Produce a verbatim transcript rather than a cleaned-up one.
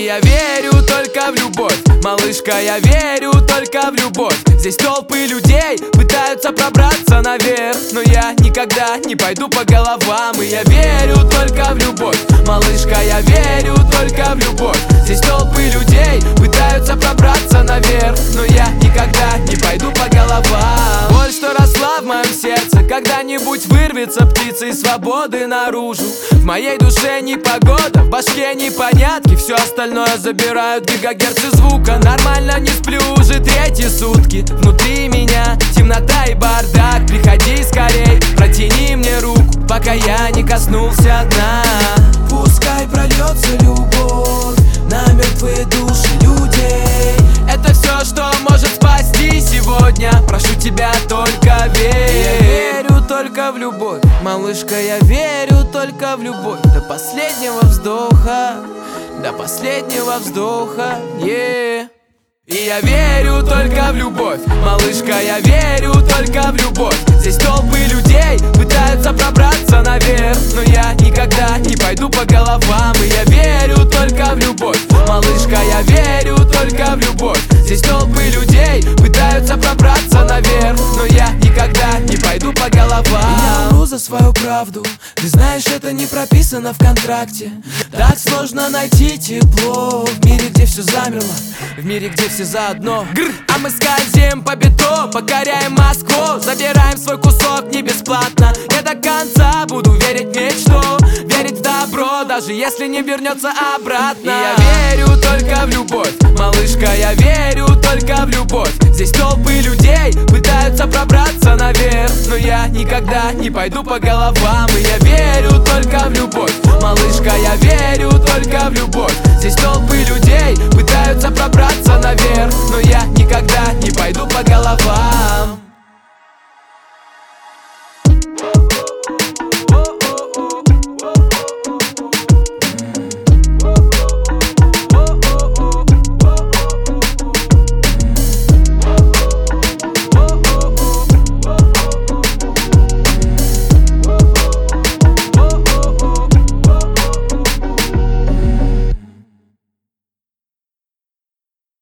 я верю только в любовь, малышка, я верю только в любовь. Здесь толпы людей пытаются пробраться наверх, но я никогда не пойду по головам. И я верю только в любовь, малышка, я верю только в любовь. Здесь толпы людей пытаются пробраться наверх, но я никогда не пойду по головам. Боль, что росла в моем сердце, когда-нибудь вырвется птицей свободы наружу. В моей душе непогода, в башке непонятки, все остальное забирают гигагерцы звука. Нормально не сплю уже третьи сутки, внутри меня темнота и бардак. Приходи скорей, протяни мне руку, пока я не коснулся дна. Пускай прольется любовь на мертвые души людей. Это все, что может спасти сегодня. Прошу тебя, только верь. Я верю только в любовь, малышка, я верю только в любовь. До последнего вздоха, до последнего вздоха, yeah. И я верю только в любовь, малышка, я верю только в любовь. Здесь толпы людей пытаются пробраться наверх, но я никогда не пойду по головам. И я верю только в любовь, малышка, я верю только в любовь. Здесь толпы людей пытаются пробраться наверх, но я никогда не пойду по головам. Я умру за свою правду, ты знаешь, это не прописано в контракте. Так сложно найти тепло в мире, где все замерло, в мире, где все заодно. Гр! А мы скользим по бетону, покоряем Москву, забираем свой кусок не бесплатно. Я до конца буду верить в мечту, верить в добро, даже если не вернется обратно. И я верю только в любовь, малышка, я верю только в любовь. Здесь толпы людей пытаются пробраться наверх, но я никогда не пойду по головам. И я верю только в любовь, малышка, я верю только в любовь.